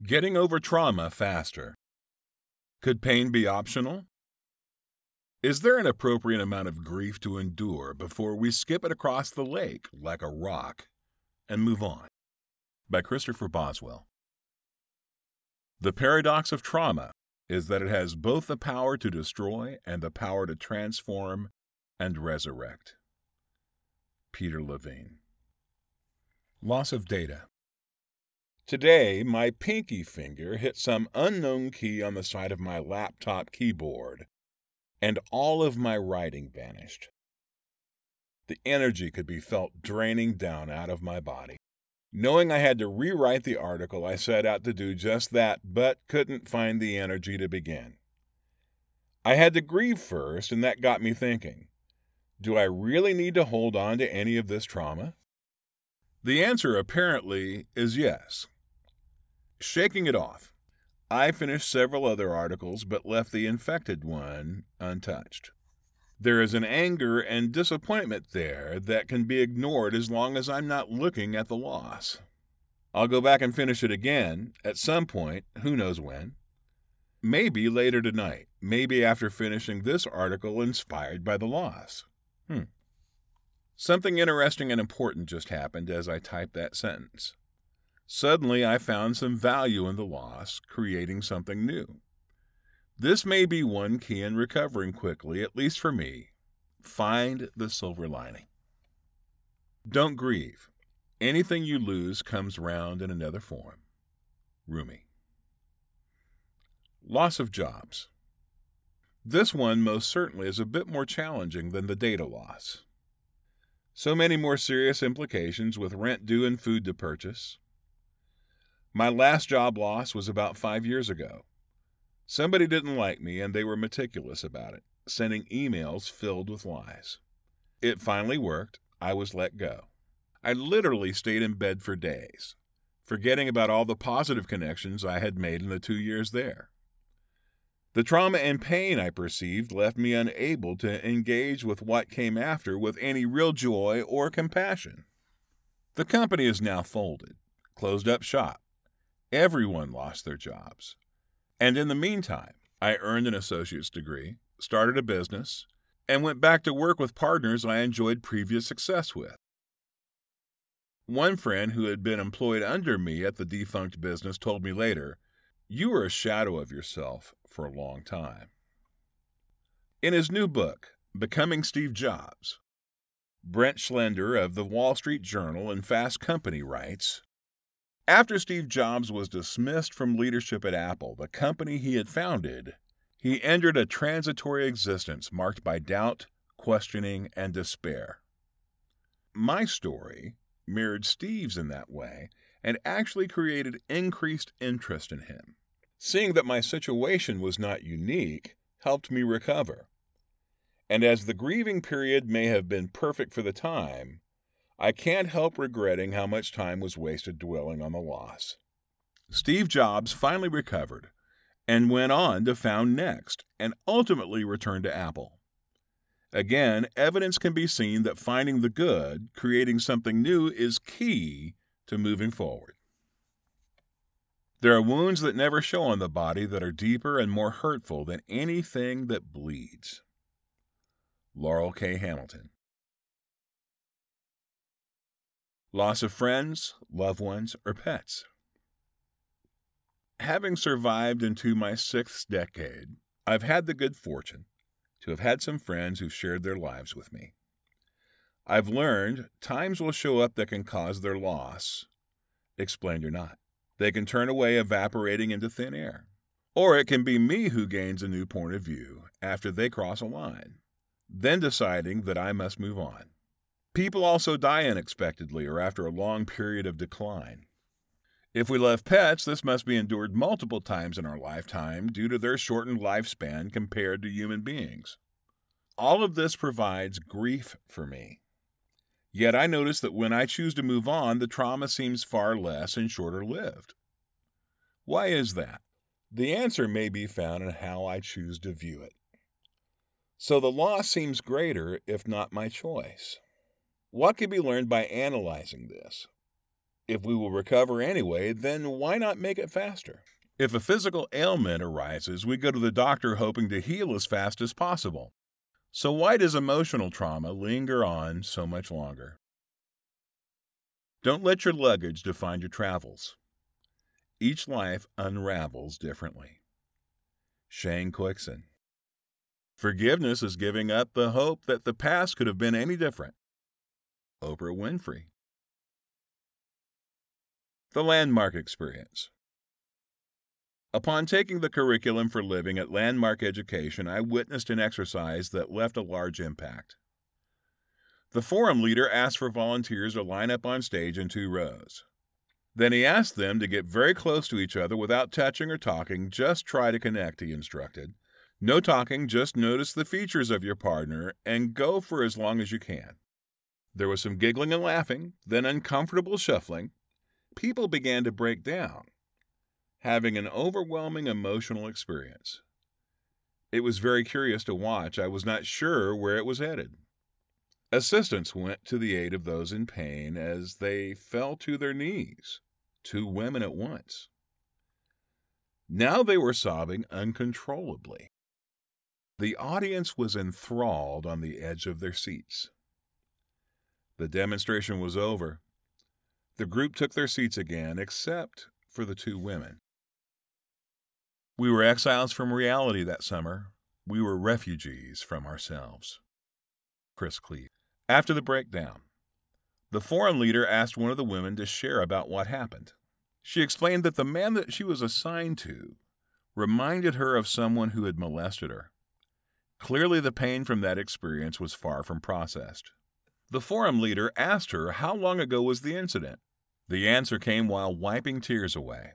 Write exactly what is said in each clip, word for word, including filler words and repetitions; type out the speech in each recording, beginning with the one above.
Getting over trauma faster. Could pain be optional? Is there an appropriate amount of grief to endure before we skip it across the lake like a rock and move on? By Christopher Boswell. The paradox of trauma is that it has both the power to destroy and the power to transform and resurrect. Peter Levine. Loss of data. Today, my pinky finger hit some unknown key on the side of my laptop keyboard, and all of my writing vanished. The energy could be felt draining down out of my body. Knowing I had to rewrite the article, I set out to do just that, but couldn't find the energy to begin. I had to grieve first, and that got me thinking, do I really need to hold on to any of this trauma? The answer apparently is yes. Shaking it off, I finished several other articles but left the infected one untouched. There is an anger and disappointment there that can be ignored as long as I'm not looking at the loss. I'll go back and finish it again at some point, who knows when. Maybe later tonight, maybe after finishing this article inspired by the loss. Hmm. Something interesting and important just happened as I typed that sentence. Suddenly, I found some value in the loss, creating something new. This may be one key in recovering quickly, at least for me. Find the silver lining. Don't grieve. Anything you lose comes round in another form. Rumi. Loss of jobs. This one most certainly is a bit more challenging than the data loss. So many more serious implications with rent due and food to purchase. My last job loss was about five years ago. Somebody didn't like me, and they were meticulous about it, sending emails filled with lies. It finally worked. I was let go. I literally stayed in bed for days, forgetting about all the positive connections I had made in the two years there. The trauma and pain I perceived left me unable to engage with what came after with any real joy or compassion. The company is now folded, closed up shop. Everyone lost their jobs. And in the meantime, I earned an associate's degree, started a business, and went back to work with partners I enjoyed previous success with. One friend who had been employed under me at the defunct business told me later, "You were a shadow of yourself for a long time." In his new book, Becoming Steve Jobs, Brent Schlender of the Wall Street Journal and Fast Company writes, after Steve Jobs was dismissed from leadership at Apple, the company he had founded, he entered a transitory existence marked by doubt, questioning, and despair. My story mirrored Steve's in that way and actually created increased interest in him. Seeing that my situation was not unique helped me recover. And as the grieving period may have been perfect for the time, I can't help regretting how much time was wasted dwelling on the loss. Steve Jobs finally recovered and went on to found Next and ultimately returned to Apple. Again, evidence can be seen that finding the good, creating something new, is key to moving forward. There are wounds that never show on the body that are deeper and more hurtful than anything that bleeds. Laurel K. Hamilton. Loss of friends, loved ones, or pets. Having survived into my sixth decade, I've had the good fortune to have had some friends who've shared their lives with me. I've learned times will show up that can cause their loss, explained or not. They can turn away, evaporating into thin air. Or it can be me who gains a new point of view after they cross a line, then deciding that I must move on. People also die unexpectedly or after a long period of decline. If we love pets, this must be endured multiple times in our lifetime due to their shortened lifespan compared to human beings. All of this provides grief for me. Yet I notice that when I choose to move on, the trauma seems far less and shorter lived. Why is that? The answer may be found in how I choose to view it. So the loss seems greater if not my choice. What can be learned by analyzing this? If we will recover anyway, then why not make it faster? If a physical ailment arises, we go to the doctor hoping to heal as fast as possible. So why does emotional trauma linger on so much longer? Don't let your luggage define your travels. Each life unravels differently. Shane Coixon. Forgiveness is giving up the hope that the past could have been any different. Oprah Winfrey. The Landmark Experience. Upon taking the curriculum for living at Landmark Education, I witnessed an exercise that left a large impact. The forum leader asked for volunteers to line up on stage in two rows. Then he asked them to get very close to each other without touching or talking. Just try to connect, he instructed. No talking, just notice the features of your partner and go for as long as you can. There was some giggling and laughing, then uncomfortable shuffling. People began to break down, having an overwhelming emotional experience. It was very curious to watch. I was not sure where it was headed. Assistants went to the aid of those in pain as they fell to their knees, two women at once. Now they were sobbing uncontrollably. The audience was enthralled on the edge of their seats. The demonstration was over. The group took their seats again, except for the two women. We were exiles from reality that summer. We were refugees from ourselves. Chris Cleave. After the breakdown, the forum leader asked one of the women to share about what happened. She explained that the man that she was assigned to reminded her of someone who had molested her. Clearly, the pain from that experience was far from processed. The forum leader asked her how long ago was the incident. The answer came while wiping tears away.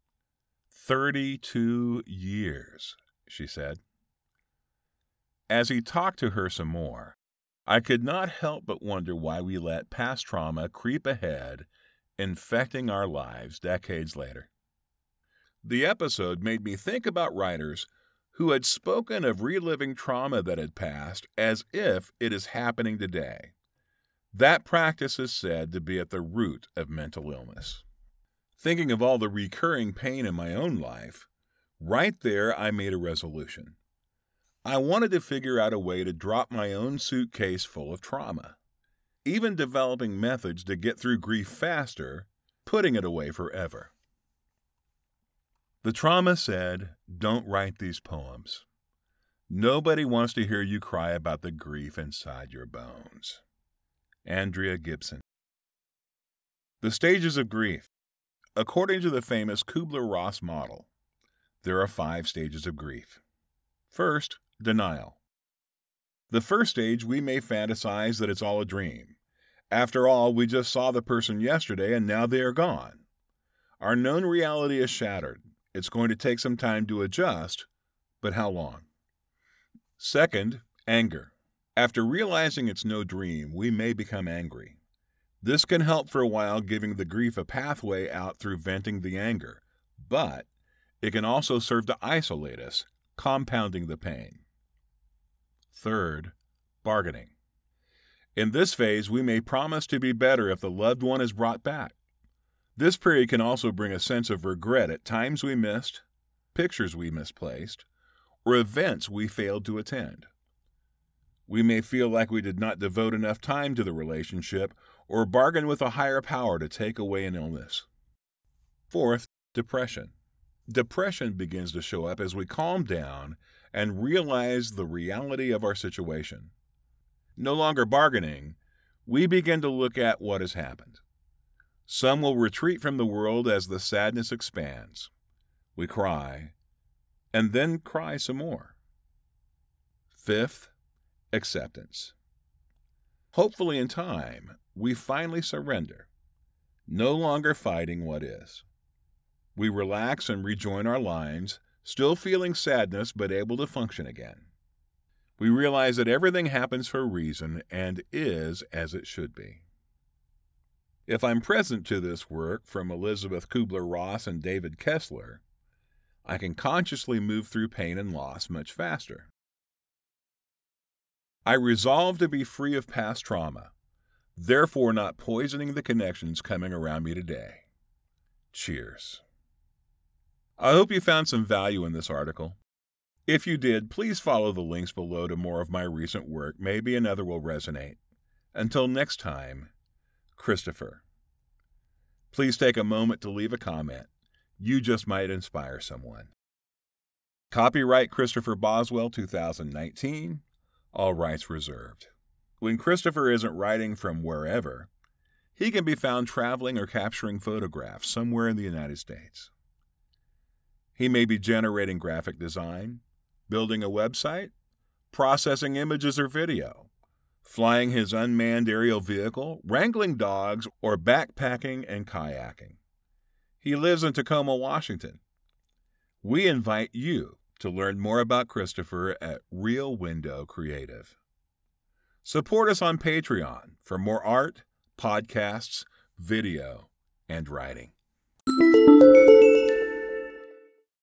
Thirty-two years, she said. As he talked to her some more, I could not help but wonder why we let past trauma creep ahead, infecting our lives decades later. The episode made me think about writers who had spoken of reliving trauma that had passed as if it is happening today. That practice is said to be at the root of mental illness. Thinking of all the recurring pain in my own life, right there I made a resolution. I wanted to figure out a way to drop my own suitcase full of trauma, even developing methods to get through grief faster, putting it away forever. The trauma said, "Don't write these poems. Nobody wants to hear you cry about the grief inside your bones." Andrea Gibson. The stages of grief. According to the famous Kubler-Ross model, there are five stages of grief. First, denial. The first stage, we may fantasize that it's all a dream. After all, we just saw the person yesterday and now they are gone. Our known reality is shattered. It's going to take some time to adjust, but how long? Second, anger. After realizing it's no dream, we may become angry. This can help for a while, giving the grief a pathway out through venting the anger, but it can also serve to isolate us, compounding the pain. Third, bargaining. In this phase, we may promise to be better if the loved one is brought back. This period can also bring a sense of regret at times we missed, pictures we misplaced, or events we failed to attend. We may feel like we did not devote enough time to the relationship or bargain with a higher power to take away an illness. Fourth, depression. Depression begins to show up as we calm down and realize the reality of our situation. No longer bargaining, we begin to look at what has happened. Some will retreat from the world as the sadness expands. We cry, and then cry some more. Fifth, acceptance. Hopefully in time, we finally surrender, no longer fighting what is. We relax and rejoin our lives, still feeling sadness but able to function again. We realize that everything happens for a reason and is as it should be. If I'm present to this work from Elizabeth Kubler-Ross and David Kessler, I can consciously move through pain and loss much faster. I resolve to be free of past trauma. therefore not poisoning the connections coming around me today. Cheers. I hope you found some value in this article. If you did, please follow the links below to more of my recent work. Maybe another will resonate. Until next time, Christopher. Please take a moment to leave a comment. You just might inspire someone. Copyright Christopher Boswell two thousand nineteen. All rights reserved. When Christopher isn't writing from wherever, he can be found traveling or capturing photographs somewhere in the United States. He may be generating graphic design, building a website, processing images or video, flying his unmanned aerial vehicle, wrangling dogs, or backpacking and kayaking. He lives in Tacoma, Washington. We invite you to learn more about Christopher at Real Window Creative. Support us on Patreon for more art, podcasts, video, and writing.